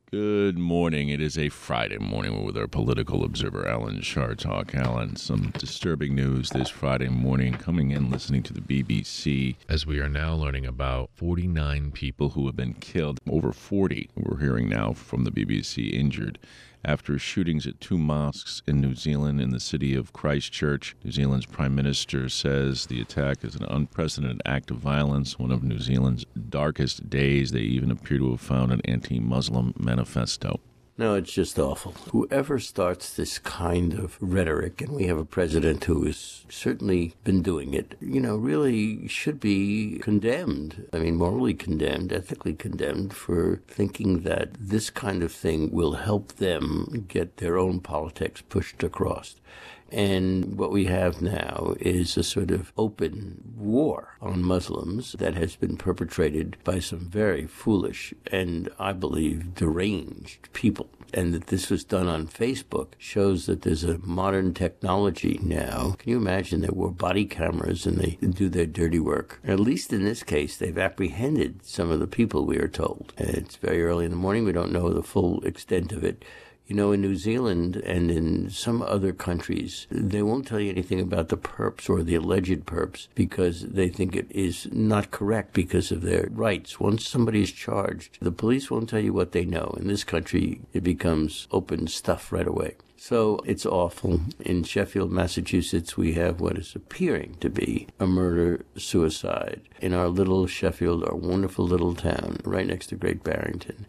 Good morning. It is a Friday morning with our political observer, Alan Chartock. Alan, some disturbing news this Friday morning coming in listening to the BBC as we are now learning about 49 people who have been killed. Over 40, we're hearing now from the BBC, injured after shootings at two mosques in New Zealand in the city of Christchurch. New Zealand's Prime Minister says the attack is an unprecedented act of violence, one of New Zealand's darkest days. They even appear to have found an anti-Muslim manifesto. No, it's just awful. Whoever starts this kind of rhetoric, and we have a president who has certainly been doing it, really should be condemned. I mean, morally condemned, ethically condemned for thinking that this kind of thing will help them get their own politics pushed across. And what we have now is a sort of open war on Muslims that has been perpetrated by some very foolish and, I believe, deranged people. And that this was done on Facebook shows that there's a modern technology now. Can you imagine there were body cameras and they do their dirty work? At least in this case, they've apprehended some of the people, we are told. And it's very early in the morning. We don't know the full extent of it. In New Zealand and in some other countries, they won't tell you anything about the perps or the alleged perps because they think it is not correct because of their rights. Once somebody is charged, the police won't tell you what they know. In this country, it becomes open stuff right away. So it's awful. In Sheffield, Massachusetts, we have what is appearing to be a murder-suicide in our little Sheffield, our wonderful little town right next to Great Barrington.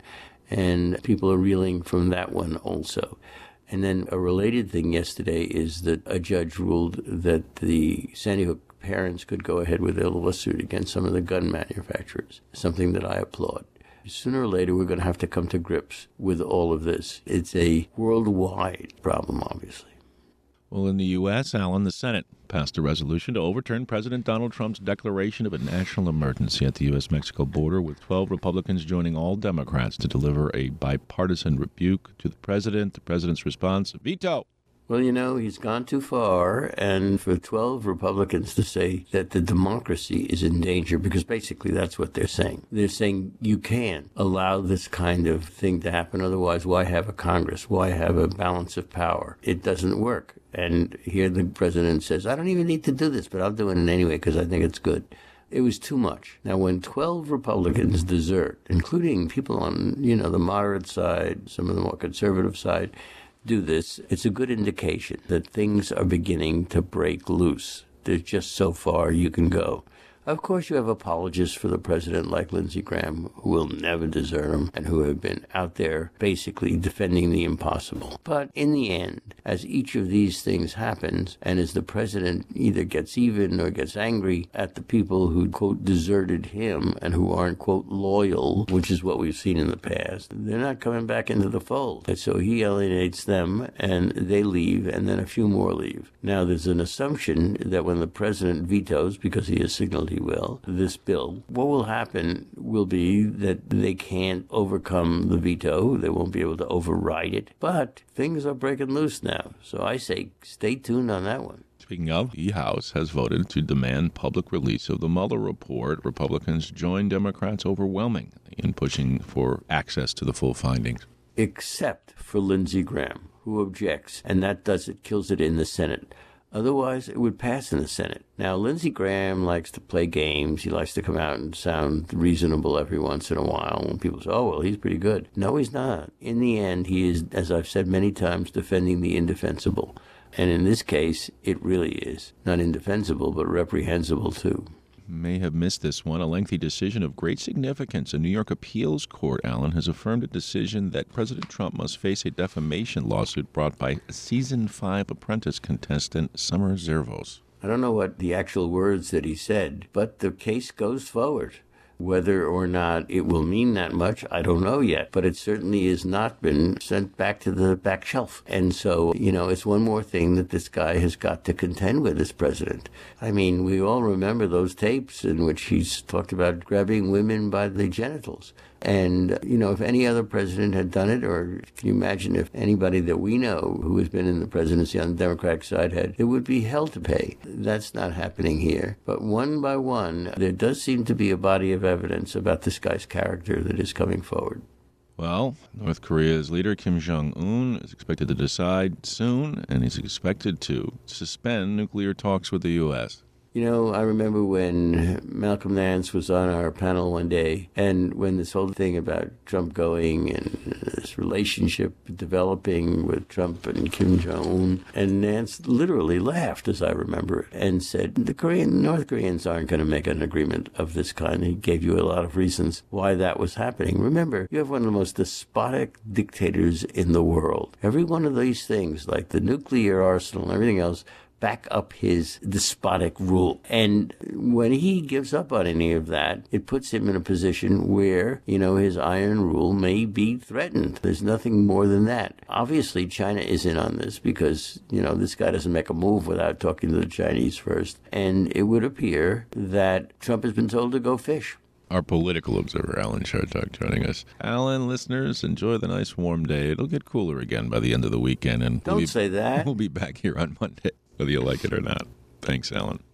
And people are reeling from that one also. And then a related thing yesterday is that a judge ruled that the Sandy Hook parents could go ahead with their lawsuit against some of the gun manufacturers, something that I applaud. Sooner or later, we're going to have to come to grips with all of this. It's a worldwide problem, obviously. Well, in the U.S., Alan, the Senate passed a resolution to overturn President Donald Trump's declaration of a national emergency at the U.S.-Mexico border, with 12 Republicans joining all Democrats to deliver a bipartisan rebuke to the president. The president's response, veto. Well, he's gone too far, and for 12 Republicans to say that the democracy is in danger, because basically that's what they're saying. They're saying you can't allow this kind of thing to happen, otherwise why have a Congress? Why have a balance of power? It doesn't work. And here the president says, I don't even need to do this, but I'll do it anyway because I think it's good. It was too much. Now, when 12 Republicans desert, including people on, the moderate side, some of the more conservative side, do this, it's a good indication that things are beginning to break loose. There's just so far you can go. Of course, you have apologists for the president like Lindsey Graham, who will never desert him and who have been out there basically defending the impossible. But in the end, as each of these things happens, and as the president either gets even or gets angry at the people who, quote, deserted him and who aren't, quote, loyal, which is what we've seen in the past, they're not coming back into the fold. And so he alienates them and they leave, and then a few more leave. Now, there's an assumption that when the president vetoes, because he has signaled he will, this bill, what will happen will be that they can't overcome the veto. They won't be able to override it. But things are breaking loose now. So I say stay tuned on that one. Speaking of, the House has voted to demand public release of the Mueller report. Republicans join Democrats overwhelmingly in pushing for access to the full findings. Except for Lindsey Graham, who objects, and that kills it in the Senate. Otherwise, it would pass in the Senate. Now, Lindsey Graham likes to play games. He likes to come out and sound reasonable every once in a while when people say, oh, well, he's pretty good. No, he's not. In the end, he is, as I've said many times, defending the indefensible. And in this case, it really is. Not indefensible, but reprehensible, too. May have missed this one. A lengthy decision of great significance. A New York appeals court, Alan, has affirmed a decision that President Trump must face a defamation lawsuit brought by Season 5 Apprentice contestant Summer Zervos. I don't know what the actual words that he said, but the case goes forward. Whether or not it will mean that much, I don't know yet, but it certainly has not been sent back to the back shelf. And so, it's one more thing that this guy has got to contend with as president. I mean, we all remember those tapes in which he's talked about grabbing women by the genitals. And, if any other president had done it, or can you imagine if anybody that we know who has been in the presidency on the Democratic side had, it would be hell to pay. That's not happening here. But one by one, there does seem to be a body of evidence about this guy's character that is coming forward. Well, North Korea's leader, Kim Jong-un, is expected to decide soon, and he's expected to suspend nuclear talks with the U.S. You know, I remember when Malcolm Nance was on our panel one day, and when this whole thing about Trump going and this relationship developing with Trump and Kim Jong-un, and Nance literally laughed, as I remember it, and said, North Koreans aren't going to make an agreement of this kind. He gave you a lot of reasons why that was happening. Remember, you have one of the most despotic dictators in the world. Every one of these things, like the nuclear arsenal and everything else, back up his despotic rule. And when he gives up on any of that, it puts him in a position where, his iron rule may be threatened. There's nothing more than that. Obviously, China is in on this because, this guy doesn't make a move without talking to the Chinese first. And it would appear that Trump has been told to go fish. Our political observer, Alan Chartock, joining us. Alan, listeners, enjoy the nice warm day. It'll get cooler again by the end of the weekend. And Don't say that. We'll be back here on Monday, whether you like it or not. Thanks, Alan.